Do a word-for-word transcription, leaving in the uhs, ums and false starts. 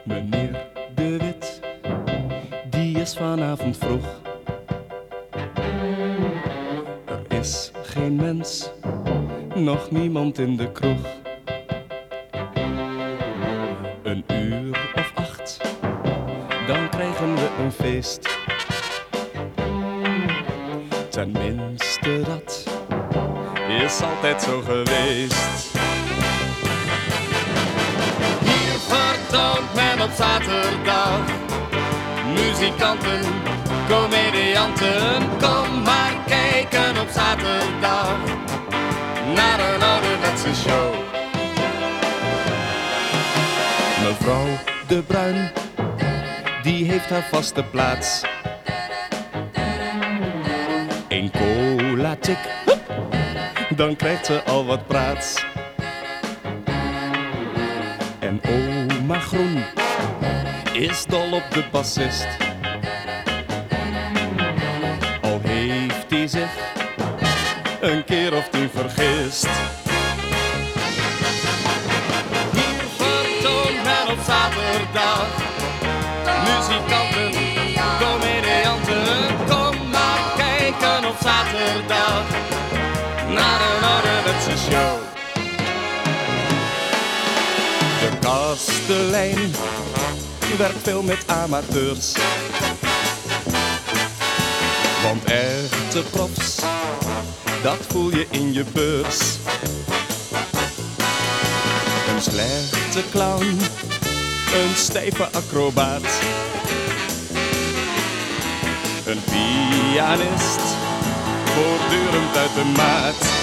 Meneer De Wit, die is vanavond vroeg. Er is geen mens, nog niemand in de kroeg. Een uur of acht, dan krijgen we een feest. Tenminste dat is altijd zo geweest. Hier vertoont men op zaterdag muzikanten, comedianten. Kom maar kijken op zaterdag naar een ouderwetse show. Mevrouw De Bruin, die heeft haar vaste plaats. Een cola tik, dan krijgt ze al wat praats. En oma Groen is dol op de bassist. Al heeft hij zich een keer of tien vergist. Hier vertoont men op zaterdag muzikanten, comedianten. Kom maar kijken op zaterdag naar een ouderwetse show. De kastelein werkt veel met amateurs, want echte profs, dat voel je in je beurs. Een slechte clown, een stijve acrobaat, een pianist, voortdurend uit de maat.